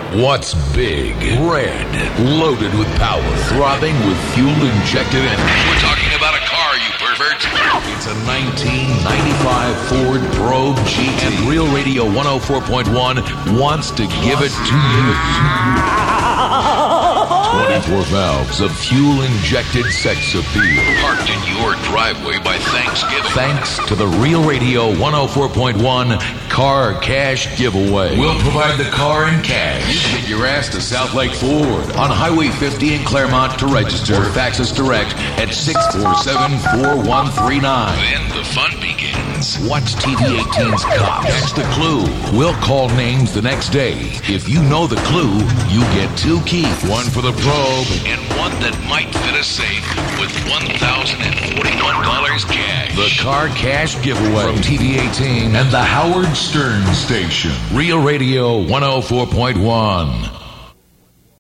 What's big, red, loaded with power, throbbing with fuel-injected energy? We're talking about a car, you pervert. It's a 1995 Ford Probe GT. And Real Radio 104.1 wants to give it to you. 24 valves of fuel-injected sex appeal. Parked in your driveway by Thanksgiving. Thanks to the Real Radio 104.1 Car Cash Giveaway. We'll provide the car in cash. You can get your ass to South Lake Ford on Highway 50 in Claremont to register. Or fax us direct at 647-4139. Then the fun begins. Watch TV 18's Cops. That's the clue. We'll call names the next day. If you know the clue, you get 2 keys. One for the probe and one that might fit a safe with $1,041 cash. The Car Cash Giveaway from TV 18 and the Howard Stern Station. Real Radio 104.1.